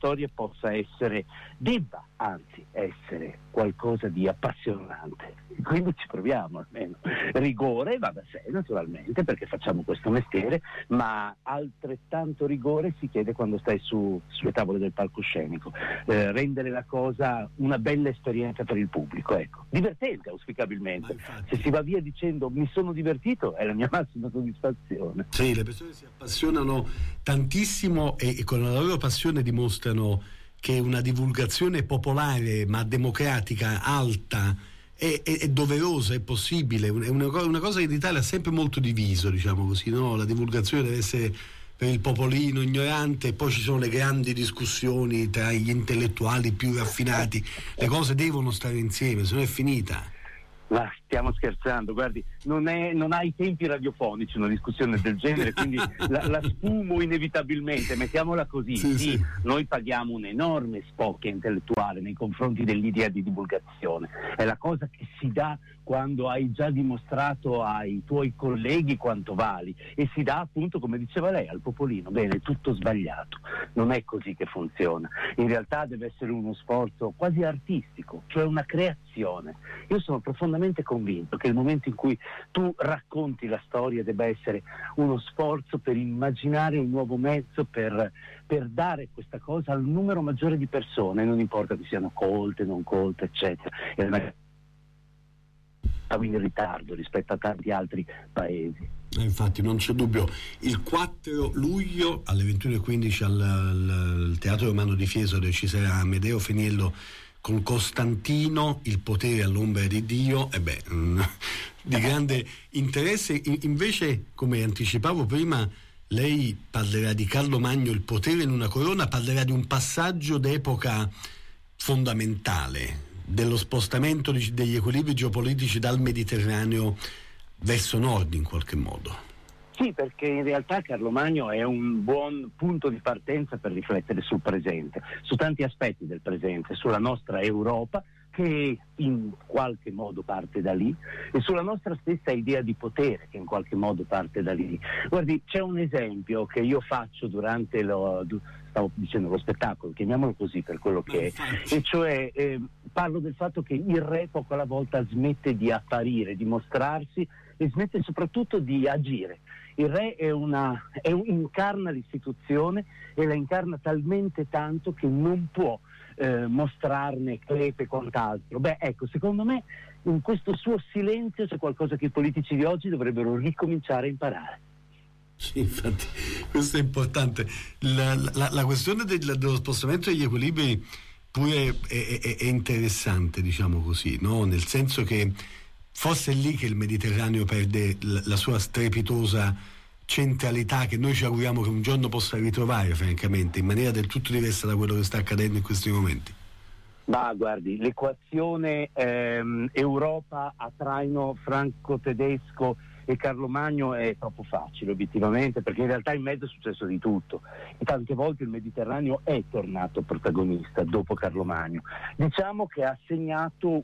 storia debba anzi essere qualcosa di appassionante. Quindi ci proviamo almeno. Rigore va da sé naturalmente, perché facciamo questo mestiere, ma altrettanto rigore si chiede quando stai sulle tavole del palcoscenico, rendere la cosa una bella esperienza per il pubblico, ecco, divertente auspicabilmente. Se si va via dicendo mi sono divertito, è la mia massima soddisfazione. Sì, le persone si appassionano tantissimo e con la loro passione dimostrano che una divulgazione popolare ma democratica alta è doverosa, è possibile. È una cosa che in Italia ha sempre molto diviso, diciamo così, no? La divulgazione deve essere per il popolino ignorante, e poi ci sono le grandi discussioni tra gli intellettuali più raffinati. Le cose devono stare insieme, se no è finita. Ma stiamo scherzando, guardi, non ha i tempi radiofonici una discussione del genere, quindi la sfumo inevitabilmente, mettiamola così. Sì, noi paghiamo un'enorme spocchia intellettuale nei confronti dell'idea di divulgazione, è la cosa che si dà quando hai già dimostrato ai tuoi colleghi quanto vali, e si dà appunto, come diceva lei, al popolino. Bene, tutto sbagliato, non è così che funziona. In realtà deve essere uno sforzo quasi artistico, cioè una creazione. Io sono profondamente convinto che il momento in cui tu racconti la storia debba essere uno sforzo per immaginare un nuovo mezzo per dare questa cosa al numero maggiore di persone, non importa che siano colte, non colte, eccetera. In ritardo rispetto a tanti altri paesi. Infatti non c'è dubbio. Il 4 luglio alle 21:15 al Teatro Romano di Fiesole ci sarà Amedeo Feniello con Costantino, il potere all'ombra di Dio, di grande interesse. Invece, come anticipavo prima, lei parlerà di Carlo Magno, il potere in una corona, parlerà di un passaggio d'epoca fondamentale, dello spostamento degli equilibri geopolitici dal Mediterraneo verso nord in qualche modo. Sì, perché in realtà Carlo Magno è un buon punto di partenza per riflettere sul presente, su tanti aspetti del presente, sulla nostra Europa, che in qualche modo parte da lì, e sulla nostra stessa idea di potere, che in qualche modo parte da lì. Guardi, c'è un esempio che io faccio durante lo spettacolo, chiamiamolo così per quello che è, e cioè parlo del fatto che il re poco alla volta smette di apparire, di mostrarsi, e smette soprattutto di agire. Il re incarna l'istituzione, e la incarna talmente tanto che non può mostrarne crepe e quant'altro. Ecco, secondo me in questo suo silenzio c'è qualcosa che i politici di oggi dovrebbero ricominciare a imparare. Sì, infatti questo è importante. La questione dello spostamento degli equilibri pure è interessante, diciamo così, no? Nel senso che forse è lì che il Mediterraneo perde la sua strepitosa centralità, che noi ci auguriamo che un giorno possa ritrovare, francamente, in maniera del tutto diversa da quello che sta accadendo in questi momenti. Ma guardi, l'equazione Europa a traino franco-tedesco e Carlo Magno è troppo facile obiettivamente, perché in realtà in mezzo è successo di tutto, e tante volte il Mediterraneo è tornato protagonista dopo Carlo Magno. Diciamo che ha segnato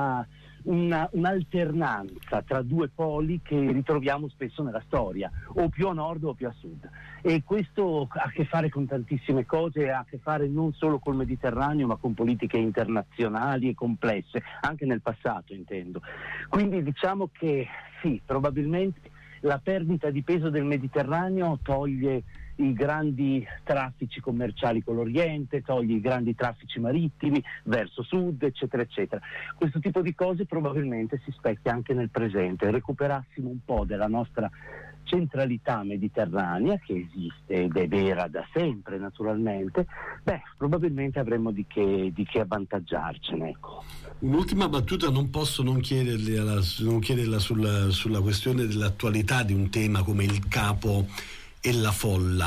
un'alternanza tra due poli che ritroviamo spesso nella storia, o più a nord o più a sud, e questo ha a che fare con tantissime cose, ha a che fare non solo col Mediterraneo ma con politiche internazionali e complesse, anche nel passato intendo. Quindi diciamo che sì, probabilmente la perdita di peso del Mediterraneo toglie i grandi traffici commerciali con l'Oriente, toglie i grandi traffici marittimi verso sud, eccetera eccetera. Questo tipo di cose probabilmente si specchia anche nel presente. Recuperassimo un po' della nostra centralità mediterranea, che esiste ed è vera da sempre naturalmente, probabilmente avremmo di che avvantaggiarcene, ecco. Un'ultima battuta non posso non chiederla sulla questione dell'attualità di un tema come il capo e la folla,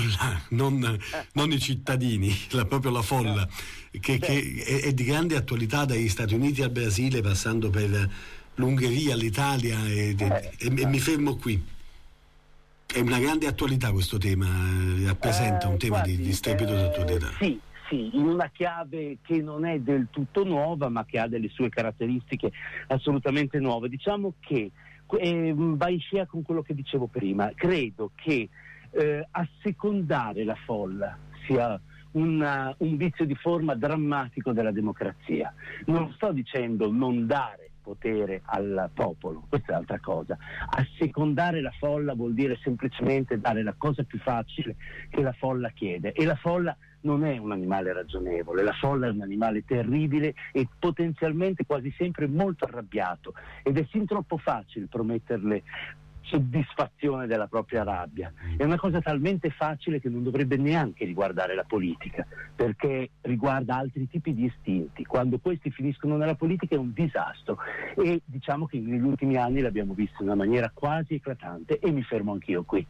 non i cittadini, proprio la folla, che è di grande attualità, dagli Stati Uniti al Brasile, passando per l'Ungheria, l'Italia, e mi fermo qui. È una grande attualità questo tema, rappresenta un tema di strepitosa attualità. Sì, in una chiave che non è del tutto nuova, ma che ha delle sue caratteristiche assolutamente nuove. Diciamo che va in scia con quello che dicevo prima. Credo che assecondare la folla sia un vizio di forma drammatico della democrazia. Non sto dicendo non dare potere al popolo, questa è altra cosa. Assecondare la folla vuol dire semplicemente dare la cosa più facile che la folla chiede, e la folla non è un animale ragionevole, la folla è un animale terribile e potenzialmente quasi sempre molto arrabbiato, ed è sin troppo facile prometterle soddisfazione della propria rabbia. È una cosa talmente facile che non dovrebbe neanche riguardare la politica, perché riguarda altri tipi di istinti. Quando questi finiscono nella politica è un disastro, e diciamo che negli ultimi anni l'abbiamo visto in una maniera quasi eclatante, e mi fermo anch'io qui.